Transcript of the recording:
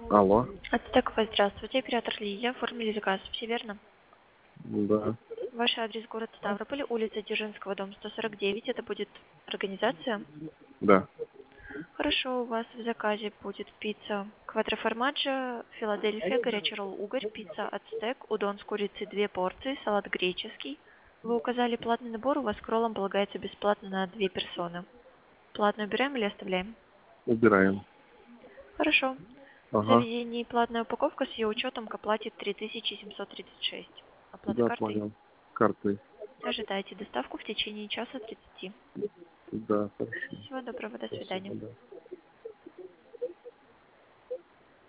Алло. Ацтекова, здравствуйте. Оператор Лидия. Оформили заказ. Все верно? Да. Ваш адрес город Ставрополь, улица Дзержинского, дом 149. Это будет организация. Да. Хорошо, у вас в заказе будет пицца квадроформаджо, Филадельфия, горячий ролл угорь, пицца ацтек, удон с курицей 2 порции, салат греческий. Вы указали платный набор, у вас к роллам полагается бесплатно на 2 персоны. Платно убираем или оставляем? Убираем. Хорошо. В Ага. заведении платная упаковка с ее учетом к оплате 3736. Оплата Да, картой. понял. Картой. Ожидайте доставку в течение часа 30. Да, хорошо. Всего доброго, до Спасибо, свидания. да.